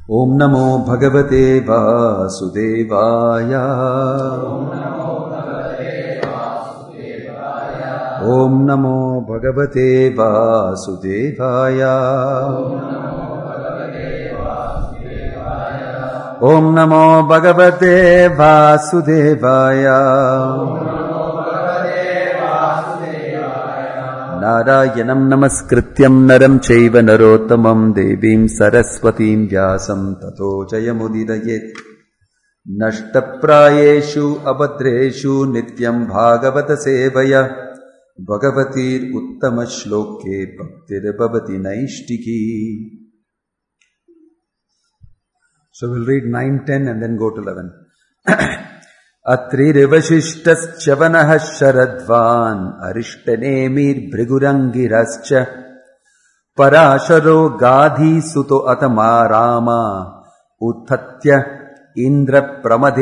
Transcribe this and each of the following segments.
Om Namo Bhagavate Vasudevaya. Om Namo Bhagavate Vasudevaya. Om Namo Bhagavate Vasudevaya. Narayanam Namaskrityam Naram Chaiva Narottamam Devim Saraswatim Vyasam Tato Jayamudidayet. Nashtaprayeshu Abhadreshu Nityam Bhagavata Sevaya. Bhagavatir Uttama Shloke Bhaktir Bhavati Naishtiki. So we'll read 9, 10 and then go to 11. Atririvashishtas Chavanah Sharadvan Arishtanemir Brigurangirascha Parasharo Gadhi Suto Atamarama Uttatya Indra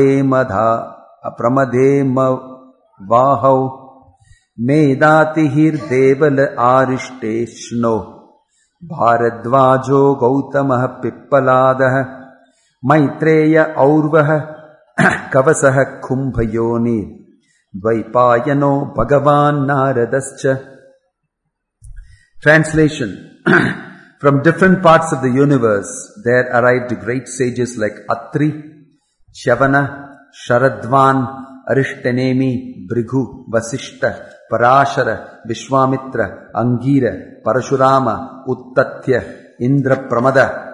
Pramadema Vahau Medatihir Deval Arishteshno Bharadvajo Gautamah Pippaladah Maitreya Aurvaha Kavasaha Kumbhayoni Dvaipayano Bhagavan Naradascha. Translation. From different parts of the universe there arrived great sages like Atri, Chavana, Sharadvan, Arishtanemi, Bhrigu, Vasishta, Parashara, Vishwamitra, Angira, Parashurama, Uttatya, Indra Pramada,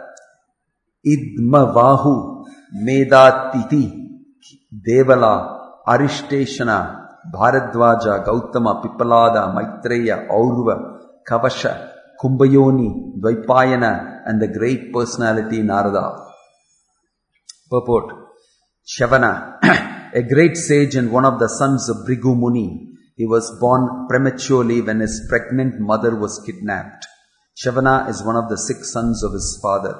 Idmavahu, Medatiti, Devala, Arishteshana, Bharadvaja, Gautama, Pippalada, Maitreya, Aurva, Kavasha, Kumbhayoni, Dvaipayana, and the great personality Narada. Purport. Chavana, a great sage and one of the sons of Bhrigu Muni. He was born prematurely when his pregnant mother was kidnapped. Chavana is one of the 6 sons of his father.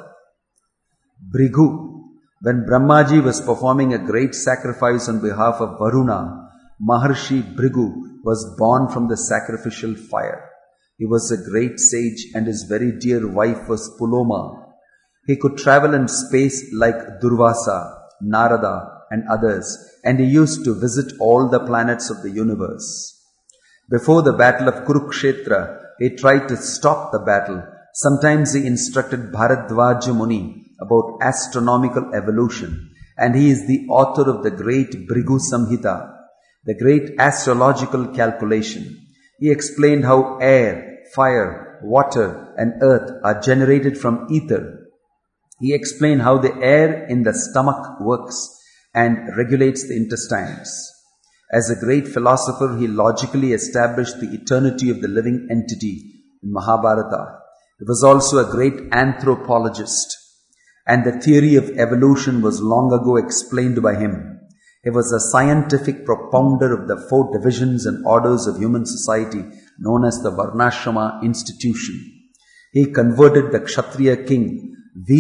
Bhrigu. When Brahmaji was performing a great sacrifice on behalf of Varuna, Maharshi Bhrigu was born from the sacrificial fire. He was a great sage and his very dear wife was Puloma. He could travel in space like Durvasa, Narada and others, and he used to visit all the planets of the universe. Before the battle of Kurukshetra, he tried to stop the battle. Sometimes he instructed Bharadvaja Muni about astronomical evolution, and he is the author of the great Bhrigu Samhita, the great astrological calculation. He explained how air, fire, water and earth are generated from ether. He explained how the air in the stomach works and regulates the intestines. As a great philosopher, he logically established the eternity of the living entity in Mahabharata. He was also a great anthropologist, and the theory of evolution was long ago explained by him. He was a scientific propounder of the 4 divisions and orders of human society known as the Varnashrama institution. He converted the Kshatriya king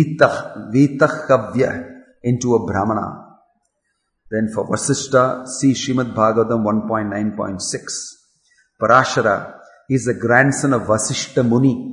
Vitachavya into a Brahmana. Then for Vasishta, see Srimad Bhagavatam 1.9.6. Parashara is the grandson of Vasishta Muni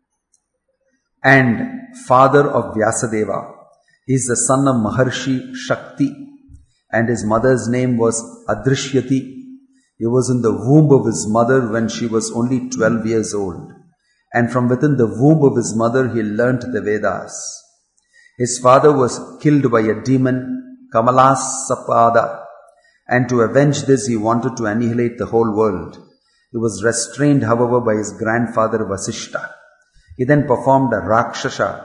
and father of Vyasadeva. He is the son of Maharshi Shakti, and his mother's name was Adrishyati. He was in the womb of his mother when she was only 12 years old, and from within the womb of his mother he learnt the Vedas. His father was killed by a demon, Kamalasapada, and to avenge this he wanted to annihilate the whole world. He was restrained, however, by his grandfather Vasishta. He then performed a Rakshasa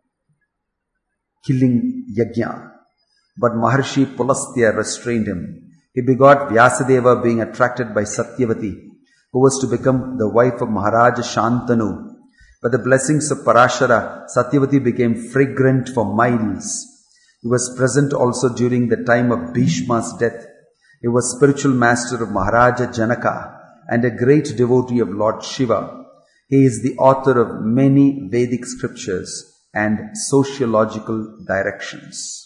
killing yajna, but Maharshi Pulastya restrained him. He begot Vyasadeva, being attracted by Satyavati, who was to become the wife of Maharaja Shantanu. By the blessings of Parashara, Satyavati became fragrant for miles. He was present also during the time of Bhishma's death. He was spiritual master of Maharaja Janaka and a great devotee of Lord Shiva. He is the author of many Vedic scriptures and sociological directions.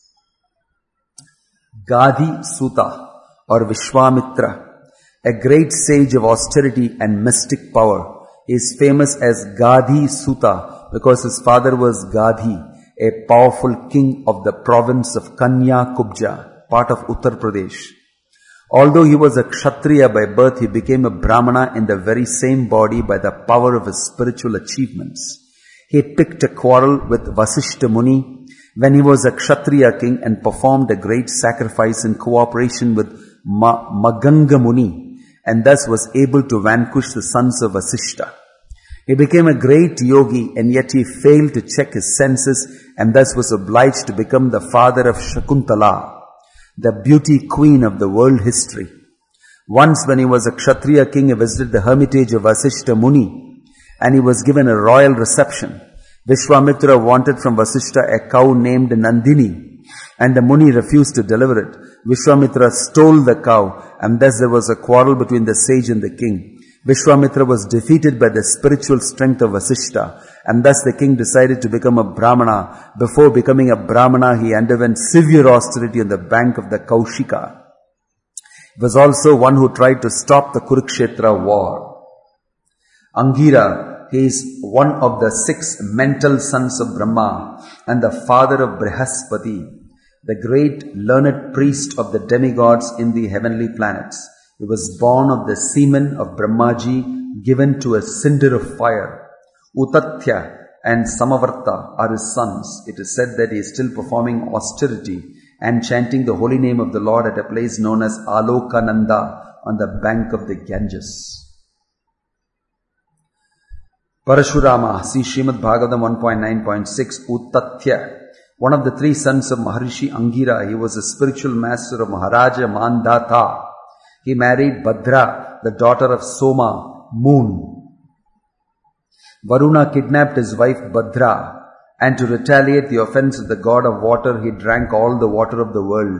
Gadhi Suta or Vishwamitra, a great sage of austerity and mystic power, is famous as Gadhi Suta because his father was Gadhi a powerful king of the province of Kanya Kubja, part of Uttar Pradesh. Although he was a Kshatriya by birth, he became a Brahmana in the very same body by the power of his spiritual achievements. He picked a quarrel with Vasishta Muni when he was a Kshatriya king and performed a great sacrifice in cooperation with Maganga Muni, and thus was able to vanquish the sons of Vasishta. He became a great yogi, and yet he failed to check his senses and thus was obliged to become the father of Shakuntala, the beauty queen of the world history. Once when he was a Kshatriya king, he visited the hermitage of Vasishta Muni and he was given a royal reception. Vishwamitra wanted from Vasishta a cow named Nandini, and the Muni refused to deliver it. Vishwamitra stole the cow, and thus there was a quarrel between the sage and the king. Vishwamitra was defeated by the spiritual strength of Vasishta, and thus the king decided to become a Brahmana. Before becoming a Brahmana, he underwent severe austerity on the bank of the Kaushika. He was also one who tried to stop the Kurukshetra war. Angira, he is one of the 6 mental sons of Brahma and the father of Brihaspati, the great learned priest of the demigods in the heavenly planets. He was born of the semen of Brahmaji given to a cinder of fire. Utatya and Samavarta are his sons. It is said that he is still performing austerity and chanting the holy name of the Lord at a place known as Alokananda on the bank of the Ganges. Parashurama, see Srimad Bhagavatam 1.9.6, Utatya, one of the 3 sons of Maharishi Angira. He was a spiritual master of Maharaja Mandata. He married Bhadra, the daughter of Soma, moon. Varuna kidnapped his wife Bhadra, and to retaliate the offense of the god of water, he drank all the water of the world.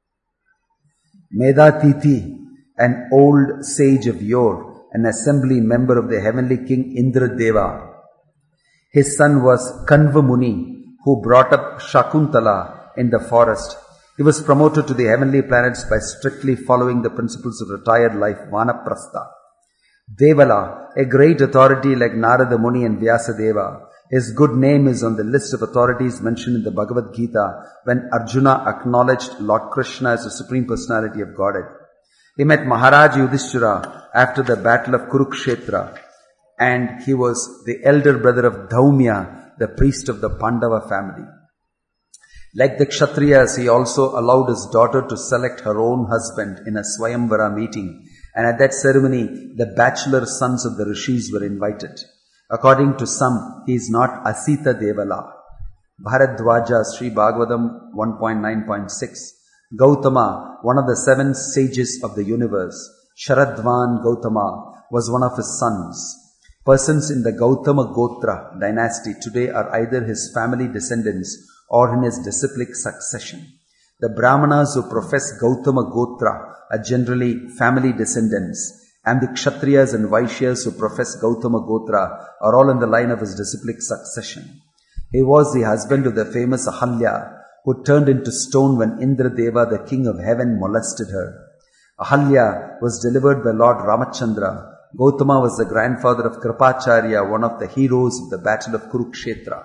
Medatiti, an old sage of yore, an assembly member of the heavenly king Indradeva. His son was Kanva Muni, who brought up Shakuntala in the forest. He was promoted to the heavenly planets by strictly following the principles of retired life, Vanaprastha. Devala, a great authority like Narada Muni and Vyasadeva. His good name is on the list of authorities mentioned in the Bhagavad Gita when Arjuna acknowledged Lord Krishna as the Supreme Personality of Godhead. He met Maharaj Yudhishthira after the battle of Kurukshetra, and he was the elder brother of Dhaumya, the priest of the Pandava family. Like the Kshatriyas, he also allowed his daughter to select her own husband in a Swayamvara meeting, and at that ceremony, the bachelor sons of the rishis were invited. According to some, he is not Asita Devala. Bharadwaja, Sri Bhagavatam 1.9.6. Gautama, one of the 7 sages of the universe, Sharadvan Gautama, was one of his sons. Persons in the Gautama Gotra dynasty today are either his family descendants or in his disciplic succession. The Brahmanas who profess Gautama Gotra are generally family descendants, and the Kshatriyas and Vaishyas who profess Gautama Gotra are all in the line of his disciplic succession. He was the husband of the famous Ahalya, who turned into stone when Indradeva, the king of heaven, molested her. Ahalya was delivered by Lord Ramachandra. Gautama was the grandfather of Kripacharya, one of the heroes of the battle of Kurukshetra.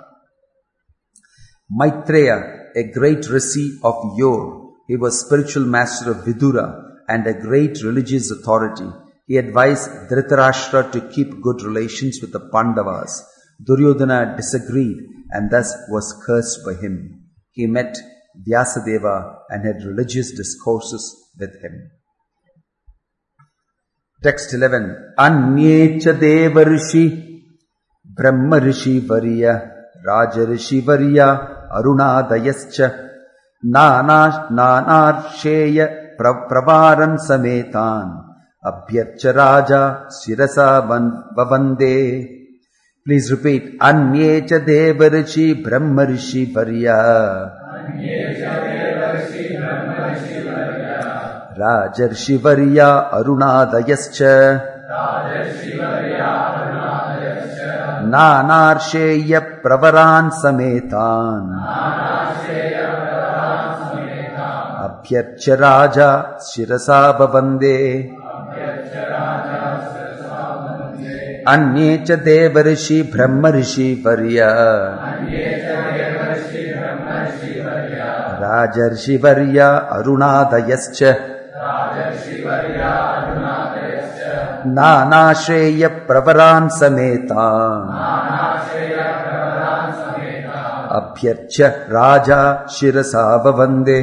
Maitreya, a great rishi of yore, he was spiritual master of Vidura and a great religious authority. He advised Dhritarashtra to keep good relations with the Pandavas. Duryodhana disagreed and thus was cursed by him. He met Vyasadeva and had religious discourses with him. Text 11. Anyecha Devarishi Brahma Rishi Varya Raja Rishi Varya Arunadayascha Nanarsheya Pravaran Sametan Abhyarcha Raja Shirasa Vavande. Please repeat. Anyecha Devarishi Brahma Rishi Varya Rajarshi Varya Arunadayascha Nanarsheya Pravaran Sametan Abhyarcha Raja Shirasa Bhavande. Anyecha Devarishi Brahma Rishi Varya Rajarshivarya Arunadayascha Nana Shreya Pravaran Sameta Abhyarcha Raja Shirasava Vande.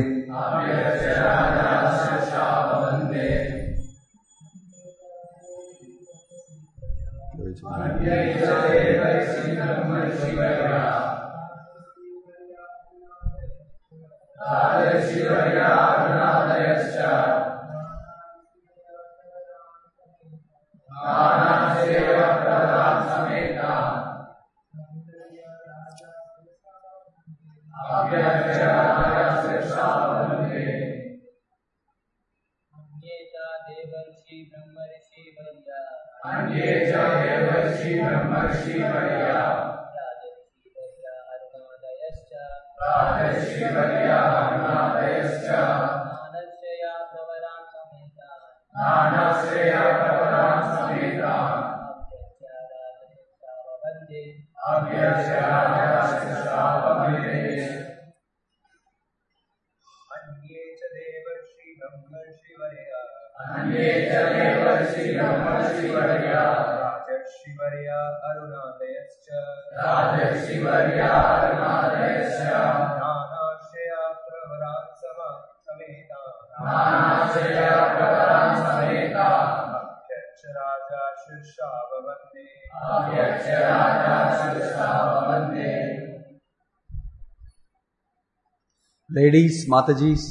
Ladies, Matajis,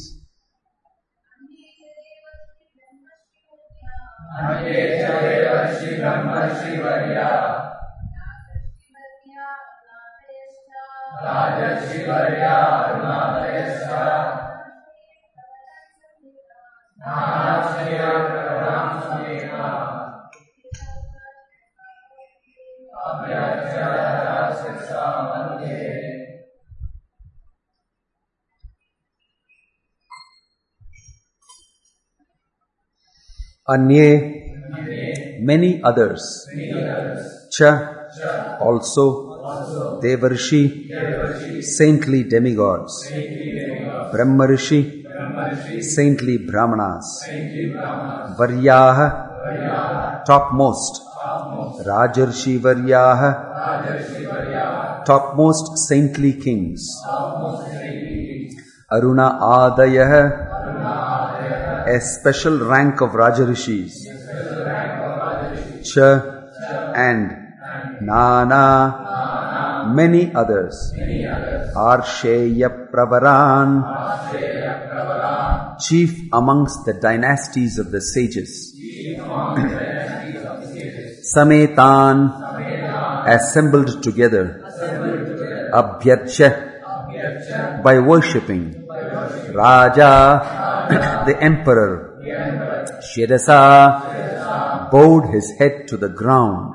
Anye, many others, Cha, also, Devarshi, saintly demigods, Brahmarishi, saintly Brahmanas, Varyaha, topmost, Rajarshi Varyaha, topmost saintly kings, Aruna Adayah, a special rank of Rajarishis, Cha, and Nana, many others, Arsheya Pravaran, chief amongst the dynasties of the sages, Sametan, assembled together, Abhyarcha, by worshipping, Raja, the emperor, Shirasa, bowed his head to the ground,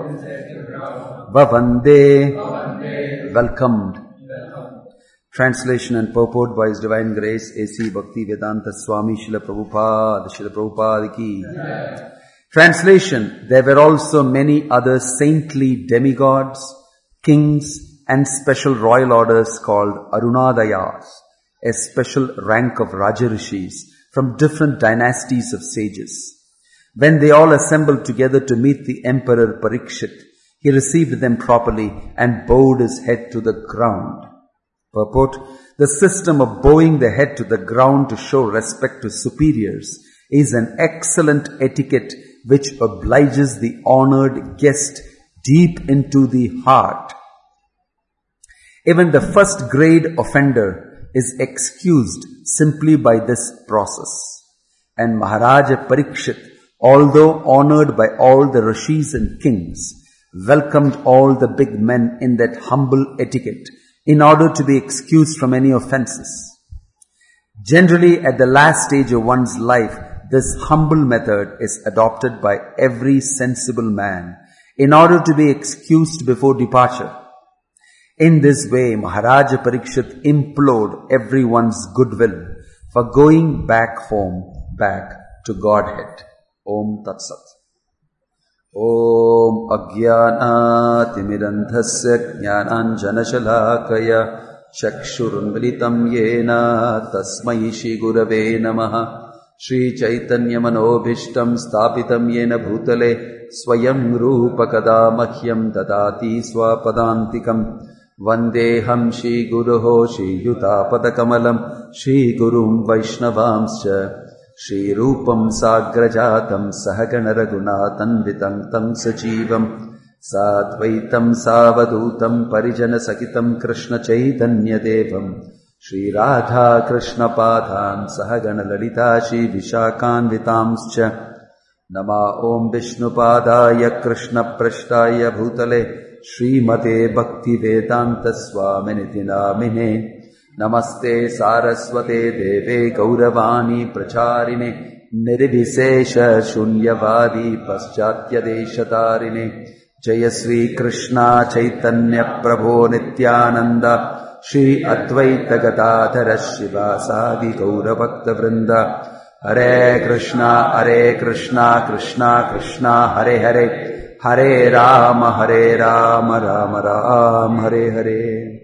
Vavande, welcomed. Translation and purport by His Divine Grace A.C. Bhaktivedanta Swami Srila Prabhupada ki. Translation: There were also many other saintly demigods, kings, and special royal orders called Arunadayas, a special rank of Rajarishis from different dynasties of sages. When they all assembled together to meet the Emperor Parikshit, he received them properly and bowed his head to the ground. Purport: the system of bowing the head to the ground to show respect to superiors is an excellent etiquette which obliges the honored guest deep into the heart. Even the first grade offender is excused simply by this process. And Maharaja Parikshit, although honored by all the rishis and kings, welcomed all the big men in that humble etiquette in order to be excused from any offenses. Generally, at the last stage of one's life, this humble method is adopted by every sensible man in order to be excused before departure. In this way, Maharaja Parikshit implored everyone's goodwill for going back home, back to Godhead. Om Tat Sat. Om Ajnana Timiranthasya Jnananjana Shalakaya Chakshurunmilitam yena tasmai Shri Gurave Namaha. Shri Chaitanya Manobhishtam Sthapitam Yena Bhutale Swayam Rupa Kada Mahyam Dadati Swapadantikam Vandeham Shri Guruho Shri Yutapada Kamalam Shri Gurum Vaishnavamscha Shri Rupam Sagrajatam Sahagana Raghunathan Tam Sajivam Satvaitam Savadutam Parijana Sakitam Krishna Chaitanya Devam Shri Radha Krishna Padhan Sahagana Lalita Shri Vishakan Vitamscha Nama Om Vishnu Padaya Krishna Prashtaya Bhutale Shri Mate Bhakti Vedanta Swaminiti Namine Namaste Saraswate Deve Gauravani Pracharine Nirvisesha Shunyavadi Paschatya Deshatarine Jaya Sri Krishna Chaitanya Prabhu Nityananda Shri Advaita Gadadhara Shivasadi Gaura Bhakta Vrinda Hare Krishna Krishna Krishna Hare Hare Hare Rama Rama Rama Hare Hare.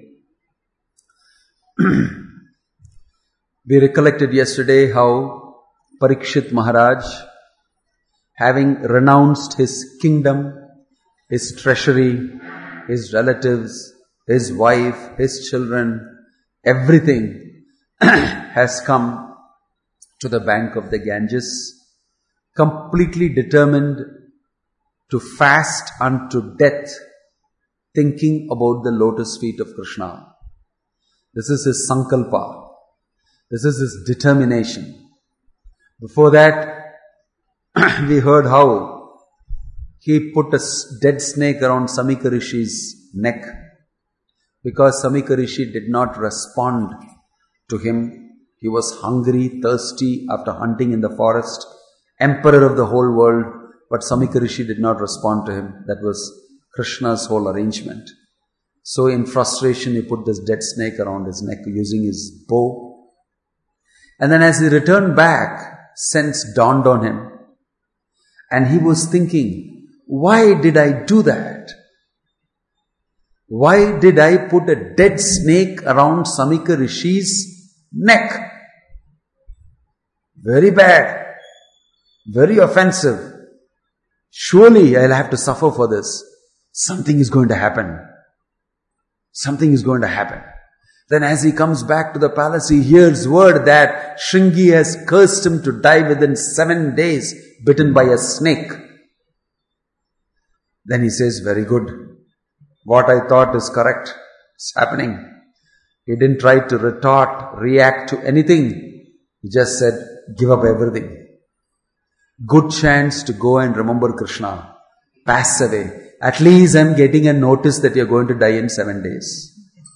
We recollected yesterday how Parikshit Maharaj, having renounced his kingdom, his treasury, his relatives, his wife, his children, everything has come to the bank of the Ganges, completely determined to fast unto death, thinking about the lotus feet of Krishna. This is his sankalpa. This is his determination. Before that, we heard how he put a dead snake around Samika Rishi's neck, because Samika Rishi did not respond to him. He was hungry, thirsty after hunting in the forest, emperor of the whole world, but Samika Rishi did not respond to him. That was Krishna's whole arrangement. So in frustration, he put this dead snake around his neck using his bow. And then as he returned back, sense dawned on him. And he was thinking, why did I do that? Why did I put a dead snake around Samika Rishi's neck? Very bad. Very offensive. Surely I'll have to suffer for this. Something is going to happen. Something is going to happen. Then as he comes back to the palace, he hears word that Shringi has cursed him to die within 7 days, bitten by a snake. Then he says, very good. What I thought is correct. It's happening. He didn't try to retort, react to anything. He just said, give up everything. Good chance to go and remember Krishna. Pass away. At least I'm getting a notice that you're going to die in 7 days.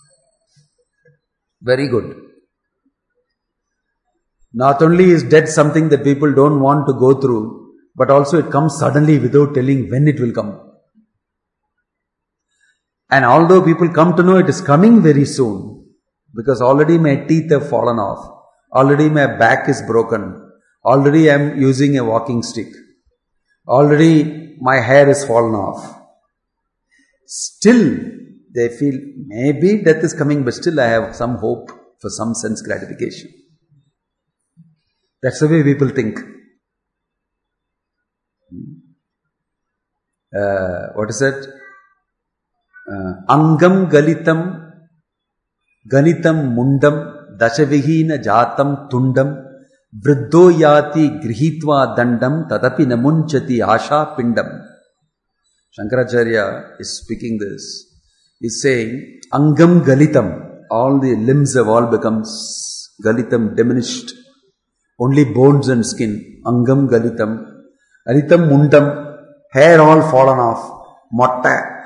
Very good. Not only is death something that people don't want to go through, but also it comes suddenly without telling when it will come. And although people come to know it is coming very soon, because already my teeth have fallen off, already my back is broken, already I am using a walking stick, already my hair is fallen off. Still, they feel maybe death is coming, but still I have some hope for some sense gratification. That's the way people think. What is it? Angam Galitam Ganitam Mundam Dashavihina Jatam Tundam Vriddho Yati Grihitva Dandam Tadapi Namunchati Asha Pindam. Shankaracharya is speaking this. He's saying, Angam Galitam, all the limbs have all become Galitam, diminished. Only bones and skin. Angam Galitam. Aritam Mundam, hair all fallen off. Motta,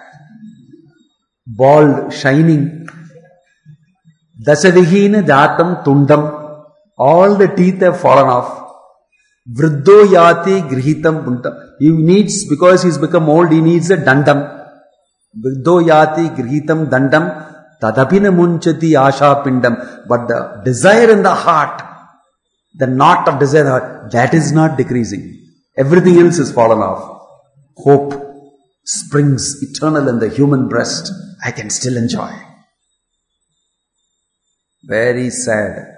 bald, shining. Dasavihina Jatam Tundam, all the teeth have fallen off. Vriddho Yati Grihitam Puntam. He needs, because he's become old, he needs a dandam. Vriddho Yati Grihitam Dandam Tadapina Munchati Asha Pindam. But the desire in the heart, the knot of desire in the heart, that is not decreasing. Everything else is fallen off. Hope springs eternal in the human breast. I can still enjoy. Very sad.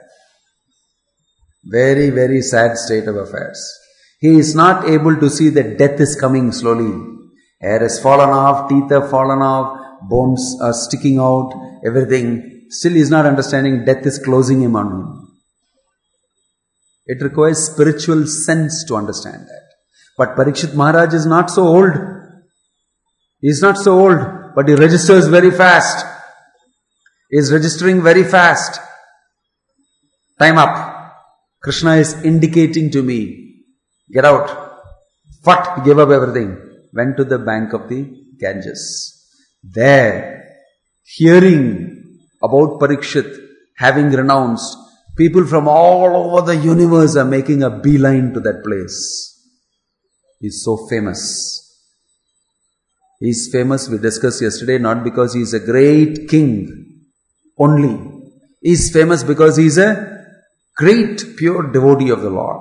Very, very sad state of affairs. He is not able to see that death is coming slowly. Hair has fallen off, teeth have fallen off, bones are sticking out, everything. Still he is not understanding death is closing him on him. It requires spiritual sense to understand that. But Parikshit Maharaj is not so old. He is not so old, but he registers very fast. He is registering very fast. Time up. Krishna is indicating to me, get out. He gave up everything. Went to the bank of the Ganges. There, hearing about Parikshit having renounced, people from all over the universe are making a beeline to that place. He is so famous. He is famous, we discussed yesterday, not because he is a great king only. He is famous because he is a great pure devotee of the Lord.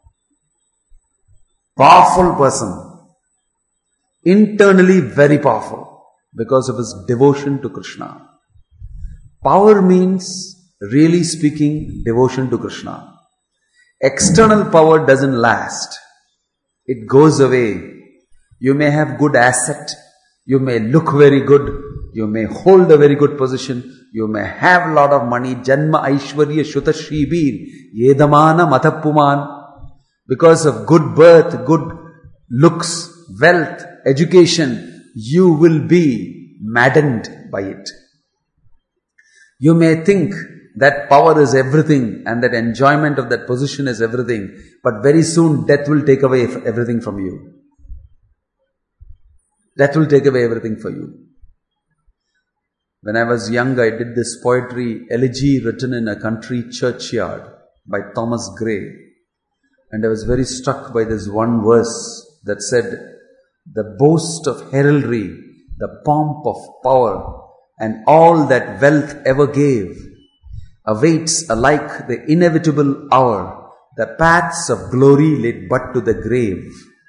Powerful person. Internally very powerful because of his devotion to Krishna. Power means, really speaking, devotion to Krishna. External power doesn't last. It goes away. You may have good asset. You may look very good. You may hold a very good position. You may have a lot of money. Janma Aishwarya Shuta Shribir Yedamana Matappuman. Because of good birth, good looks, wealth, education, you will be maddened by it. You may think that power is everything and that enjoyment of that position is everything, but very soon death will take away everything from you. Death will take away everything for you. When I was young, I did this poetry, elegy written in a country churchyard by Thomas Gray. And I was very struck by this one verse that said, the boast of heraldry, the pomp of power, and all that wealth ever gave, awaits alike the inevitable hour, the paths of glory lead but to the grave.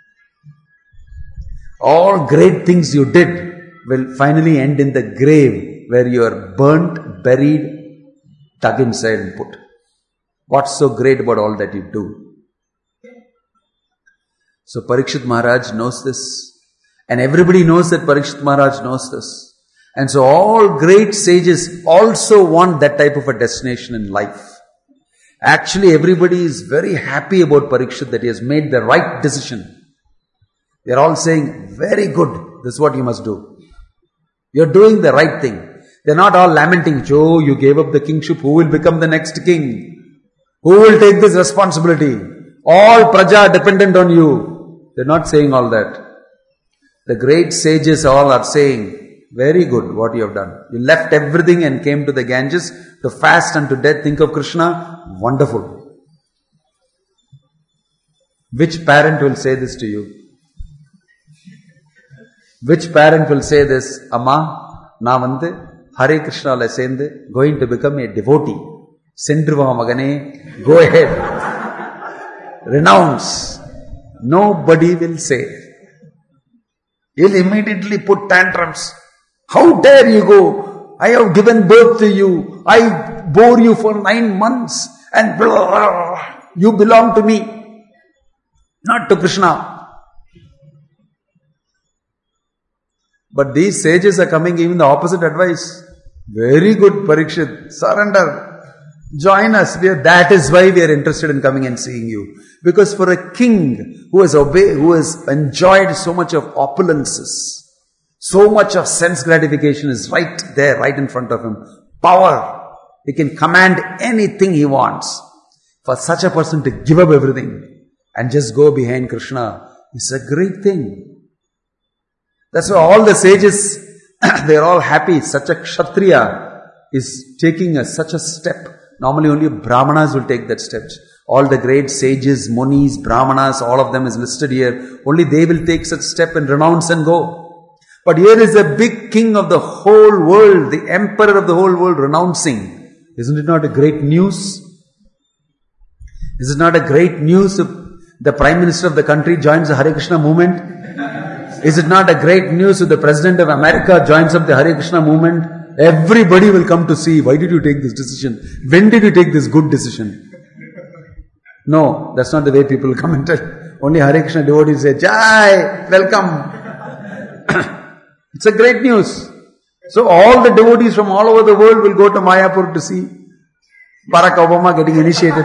All great things you did will finally end in the grave where you are burnt, buried, dug inside and put. What's so great about all that you do? So Parikshit Maharaj knows this. And everybody knows that Parikshit Maharaj knows this. And so all great sages also want that type of a destination in life. Actually, everybody is very happy about Parikshit that he has made the right decision. They are all saying, very good, this is what you must do. You are doing the right thing. They are not all lamenting, Joe, you gave up the kingship, who will become the next king? Who will take this responsibility? All praja are dependent on you. They are not saying all that. The great sages all are saying, very good what you have done. You left everything and came to the Ganges to fast unto death. Think of Krishna. Wonderful. Which parent will say this to you? Which parent will say this? Amma, na vande Hare Krishna la sende, going to become a devotee. Sendruva magane, go ahead. Renounce. Nobody will say. He'll immediately put tantrums. How dare you go? I have given birth to you. I bore you for 9 months and blah, blah, blah. You belong to me, not to Krishna. But these sages are coming giving the opposite advice. Very good, Parikshit. Surrender. Join us. That is why we are interested in coming and seeing you. Because for a king who has enjoyed so much of opulences, so much of sense gratification is right there, right in front of him. Power. He can command anything he wants. For such a person to give up everything and just go behind Krishna is a great thing. That's why all the sages, they are all happy. Such a Kshatriya is taking such a step. Normally only Brahmanas will take that step. All the great sages, Munis, Brahmanas, all of them is listed here. Only they will take such step and renounce and go. But here is a big king of the whole world, the emperor of the whole world renouncing. Isn't it not a great news? Is it not a great news if the Prime Minister of the country joins the Hare Krishna movement? Is it not a great news if the President of America joins up the Hare Krishna movement? Everybody will come to see, why did you take this decision? When did you take this good decision? No, that's not the way people come and tell. Only Hare Krishna devotees say, Jai, welcome. It's a great news. So all the devotees from all over the world will go to Mayapur to see Barack Obama getting initiated.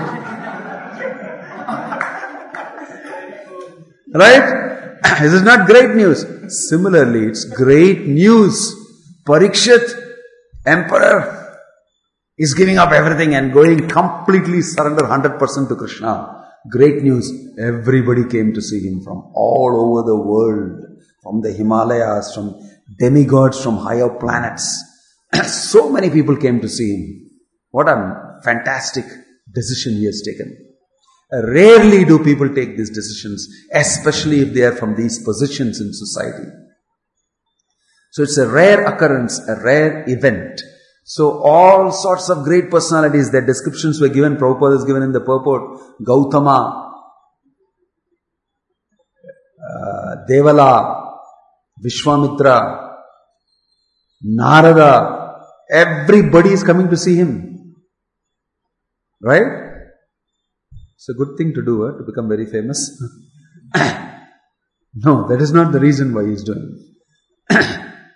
Right? This is not great news. Similarly, it's great news. Parikshit, emperor, is giving up everything and going completely surrender 100% to Krishna. Great news. Everybody came to see him from all over the world, from the Himalayas, from demigods, from higher planets. So many people came to see him. What a fantastic decision he has taken. Rarely do people take these decisions, especially if they are from these positions in society. So it's a rare occurrence, a rare event. So all sorts of great personalities, their descriptions were given. Prabhupada is given in the purport. Gautama, Devala, Vishwamitra, Narada, everybody is coming to see him. Right? It's a good thing to do, to become very famous. No, that is not the reason why he is doing it.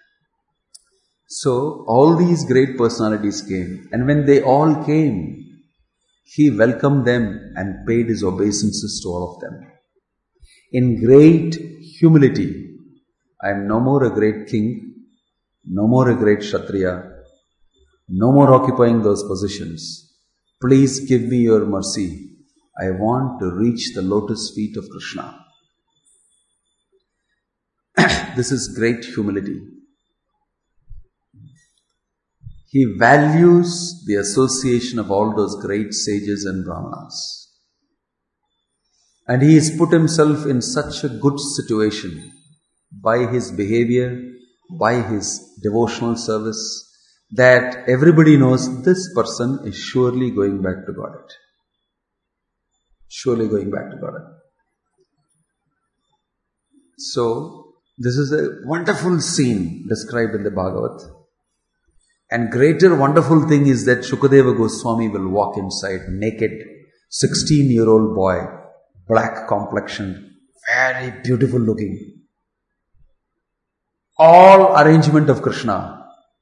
So, all these great personalities came, and when they all came, he welcomed them and paid his obeisances to all of them. In great humility, I am no more a great king, no more a great Kshatriya, no more occupying those positions. Please give me your mercy. I want to reach the lotus feet of Krishna. This is great humility. He values the association of all those great sages and brahmanas. And he has put himself in such a good situation by his behavior, by his devotional service, that everybody knows this person is surely going back to Godhead. Surely going back to Godhead. So, this is a wonderful scene described in the Bhagavad. And greater wonderful thing is that Shukadeva Goswami will walk inside naked, 16-year-old boy, black complexioned, very beautiful looking. All arrangement of Krishna.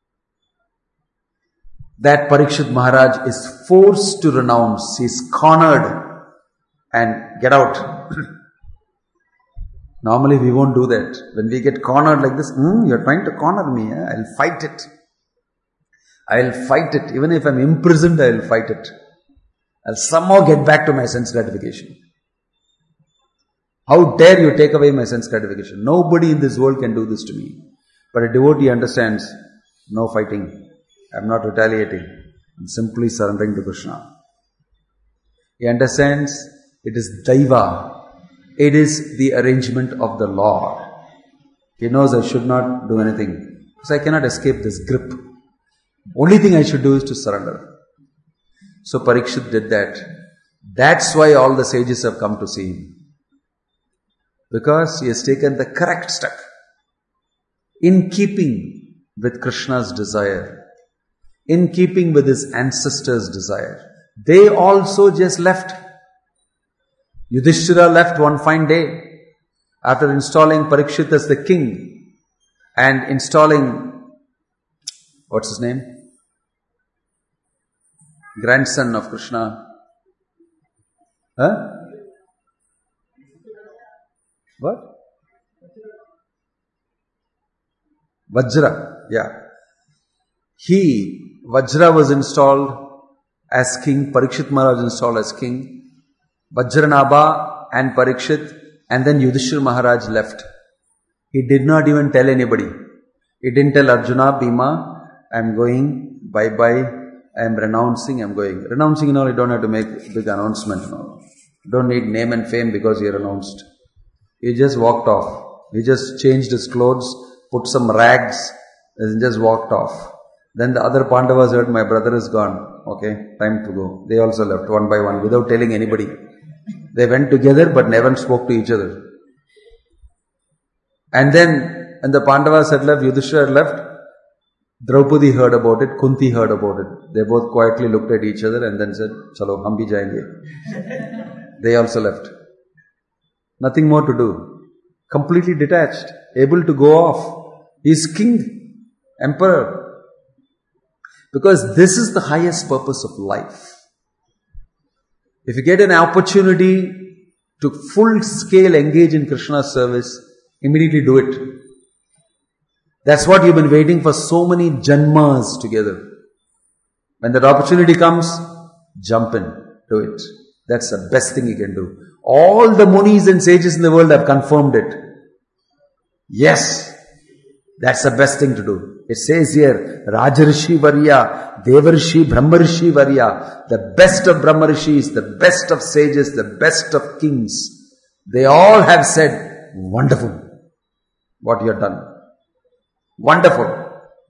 That Parikshit Maharaj is forced to renounce. He is cornered and get out. Normally we won't do that. When we get cornered like this, you're trying to corner me, I'll fight it. I'll fight it. Even if I'm imprisoned, I'll fight it. I'll somehow get back to my sense gratification. How dare you take away my sense gratification? Nobody in this world can do this to me. But a devotee understands, no fighting. I'm not retaliating. I'm simply surrendering to Krishna. He understands it is Daiva. It is the arrangement of the Lord. He knows I should not do anything. Because I cannot escape this grip. Only thing I should do is to surrender. So Parikshit did that. That's why all the sages have come to see him. Because he has taken the correct step. In keeping with Krishna's desire. In keeping with his ancestors' desire. They also just left. Yudhishthira left one fine day. After installing Parikshit as the king. And installing, what's his name? Grandson of Krishna. What? Vajra. Yeah. Vajra was installed as king. Parikshit Maharaj was installed as king. Vajranabha and Parikshit, and then Yudhishthira Maharaj left. He did not even tell anybody. He didn't tell Arjuna, Bhima, I'm going, bye-bye. I am renouncing, I am going. Renouncing and all, you don't have to make a big announcement. No. You don't need name and fame because you renounced. He just walked off. He just changed his clothes, put some rags, and just walked off. Then the other Pandavas heard, my brother is gone. Okay, time to go. They also left one by one without telling anybody. They went together but never spoke to each other. And then, when the Pandavas had left, Yudhishthira had left, Draupadi heard about it, Kunti heard about it. They both quietly looked at each other and then said, "Chalo, hum bhi jayenge." They also left. Nothing more to do. Completely detached, able to go off. He is king, emperor. Because this is the highest purpose of life. If you get an opportunity to full scale engage in Krishna's service, immediately do it. That's what you've been waiting for so many janmas together. When that opportunity comes, jump in, do it. That's the best thing you can do. All the munis and sages in the world have confirmed it. Yes, that's the best thing to do. It says here, Rajarshi Varya, Devarshi, Brahmarshi Varya, the best of Brahmarshis, the best of sages, the best of kings. They all have said, wonderful what you have done. Wonderful.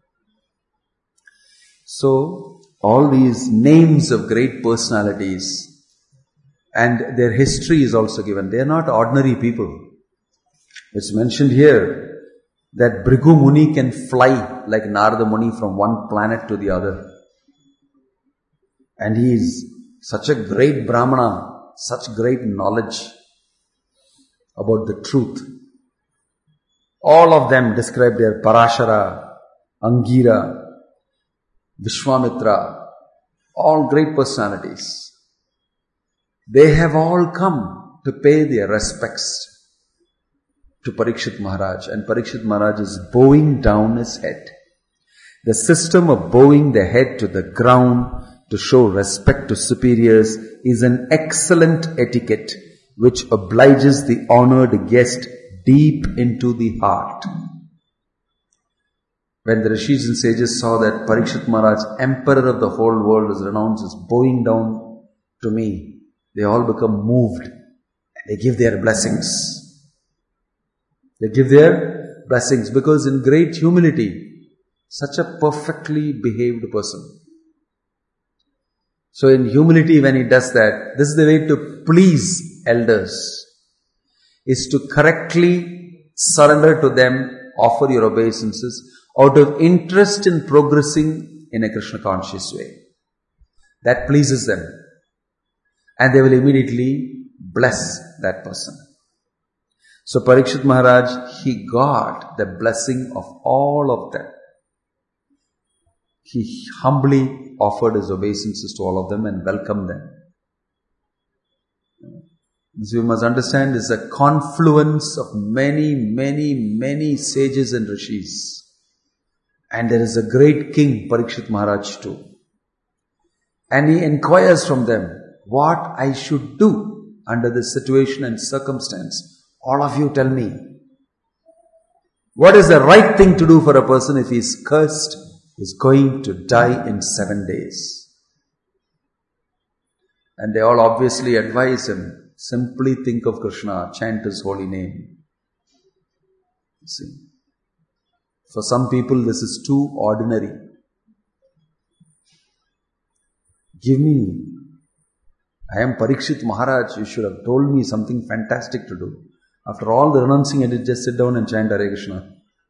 So, all these names of great personalities and their history is also given. They are not ordinary people. It's mentioned here that Bhrigu Muni can fly like Narada Muni from one planet to the other. And he is such a great Brahmana, such great knowledge about the truth. All of them describe their Parashara, Angira, Vishwamitra, all great personalities. They have all come to pay their respects to Parikshit Maharaj, and Parikshit Maharaj is bowing down his head. The system of bowing the head to the ground to show respect to superiors is an excellent etiquette which obliges the honored guest deep into the heart. When the Rishis and sages saw that Parikshit Maharaj, emperor of the whole world, is renounced as bowing down to me, they all become moved and they give their blessings. They give their blessings because in great humility, such a perfectly behaved person. So in humility, when he does that, this is the way to please elders, is to correctly surrender to them, offer your obeisances out of interest in progressing in a Krishna conscious way. That pleases them. And they will immediately bless that person. So Parikshit Maharaj, he got the blessing of all of them. He humbly offered his obeisances to all of them and welcomed them. This you must understand is a confluence of many sages and rishis. And there is a great king, Parikshit Maharaj too. And he inquires from them, what I should do under this situation and circumstance. All of you tell me. What is the right thing to do for a person if he is cursed, is going to die in 7 days? And they all obviously advise him, simply think of Krishna, chant his holy name. See, for some people this is too ordinary. Give me, I am Parikshit Maharaj, you should have told me something fantastic to do. After all the renouncing, I did just sit down and chant Hare Krishna.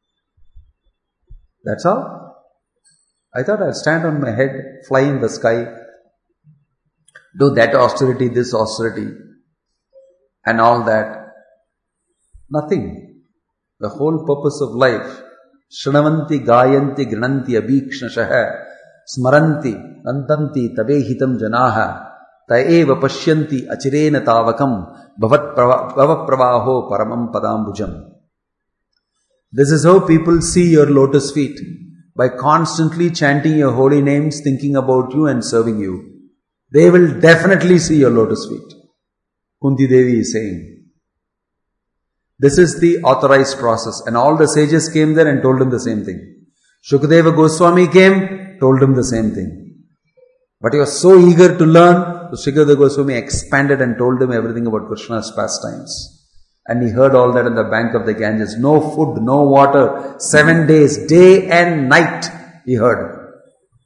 That's all. I thought I'd stand on my head, fly in the sky, do that austerity, this austerity, and all that. Nothing. The whole purpose of life, Shrunavanti, Gayanti, Grananti, Abhikshnasaha, Smaranti, Nantanti, Tabehitam Janaha, Taeva Pashyanti, Achirena Tavakam, Bhavapravaho Paramam Padambujam. This is how people see your lotus feet. By constantly chanting your holy names, thinking about you and serving you. They will definitely see your lotus feet. Kunti Devi is saying. This is the authorized process. And all the sages came there and told him the same thing. Shukadeva Goswami came, told him the same thing. But he was so eager to learn, so Shukadeva Goswami expanded and told him everything about Krishna's pastimes. And he heard all that on the bank of the Ganges. No food, no water, 7 days, day and night, he heard.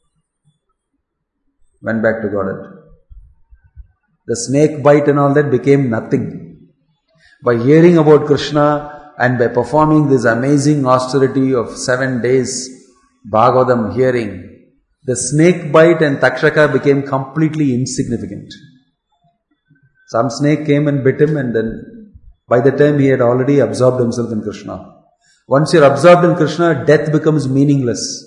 Went back to Godhead. The snake bite and all that became nothing. By hearing about Krishna and by performing this amazing austerity of 7 days, Bhagavatam hearing, the snake bite and Takshaka became completely insignificant. Some snake came and bit him, and then by the time he had already absorbed himself in Krishna. Once you're absorbed in Krishna, death becomes meaningless.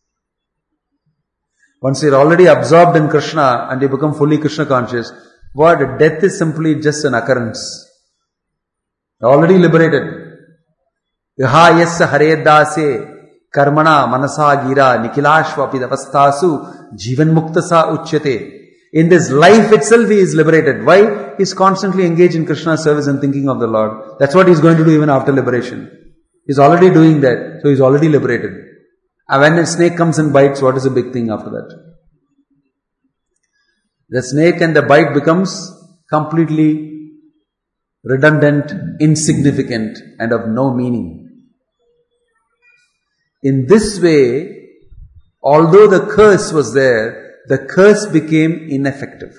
Once you're already absorbed in Krishna and you become fully Krishna conscious, what? Death is simply just an occurrence. You're already liberated. Yaha yassa hare dase karmana manasa gira nikilashva pidavastasu jivan muktasa uchyate. In this life itself he is liberated. Why? He's constantly engaged in Krishna's service and thinking of the Lord. That's what he's going to do even after liberation. He's already doing that, so he's already liberated. And when a snake comes and bites, what is the big thing after that? The snake and the bite becomes completely redundant, insignificant, and of no meaning. In this way, although the curse was there, the curse became ineffective.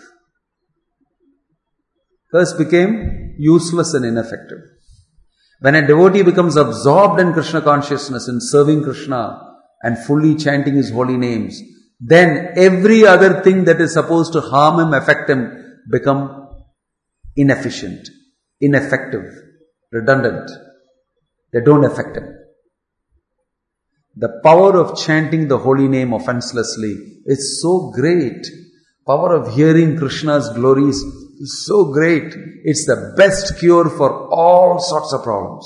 Curse became useless and ineffective. When a devotee becomes absorbed in Krishna consciousness, in serving Krishna and fully chanting his holy names, then every other thing that is supposed to harm him, affect him, become inefficient, ineffective, redundant. They don't affect him. The power of chanting the holy name offenselessly is so great. Power of hearing Krishna's glories is so great. It's the best cure for all sorts of problems.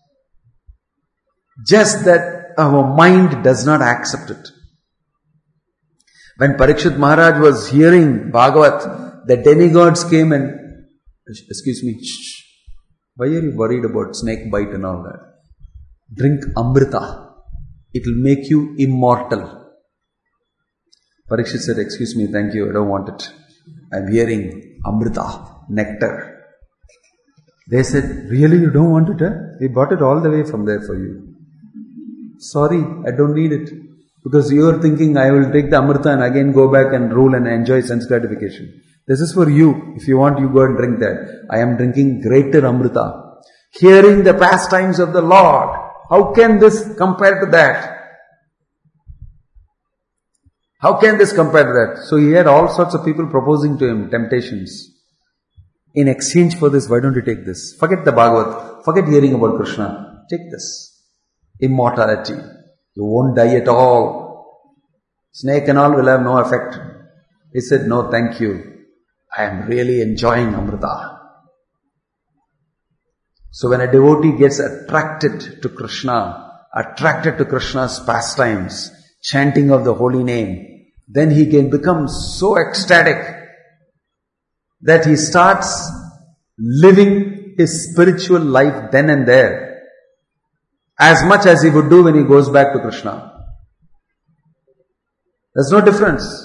Just that our mind does not accept it. When Parikshit Maharaj was hearing Bhagavat, the demigods came and, excuse me, shh, why are you worried about snake bite and all that? Drink Amrita. It will make you immortal. Parikshit said, excuse me, thank you, I don't want it. I'm hearing Amrita, nectar. They said, really, you don't want it? We bought it all the way from there for you. Sorry, I don't need it. Because you are thinking, I will take the Amrita and again go back and rule and enjoy sense gratification. This is for you. If you want, you go and drink that. I am drinking greater Amrita. Hearing the pastimes of the Lord. How can this compare to that? How can this compare to that? So he had all sorts of people proposing to him temptations. In exchange for this, why don't you take this? Forget the Bhagavat. Forget hearing about Krishna. Take this. Immortality. You won't die at all. Snake and all will have no effect. He said, no, thank you. I am really enjoying Amrita. So when a devotee gets attracted to Krishna, attracted to Krishna's pastimes, chanting of the holy name, then he can become so ecstatic that he starts living his spiritual life then and there, as much as he would do when he goes back to Krishna. There's no difference.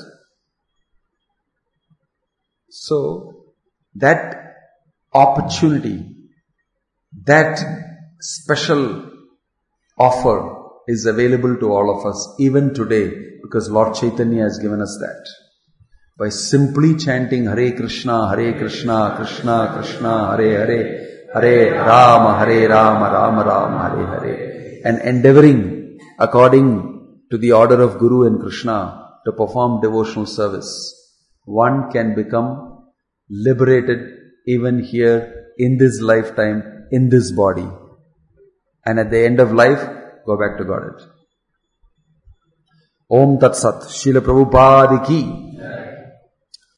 So, that opportunity, that special offer is available to all of us even today because Lord Chaitanya has given us that. By simply chanting Hare Krishna, Krishna Krishna, Hare Hare, Hare Rama, Rama Rama, Hare Hare, and endeavoring according to the order of Guru and Krishna to perform devotional service, one can become liberated even here in this lifetime, in this body. And at the end of life, go back to Godhead. Om Tat Sat, Srila Prabhupada ki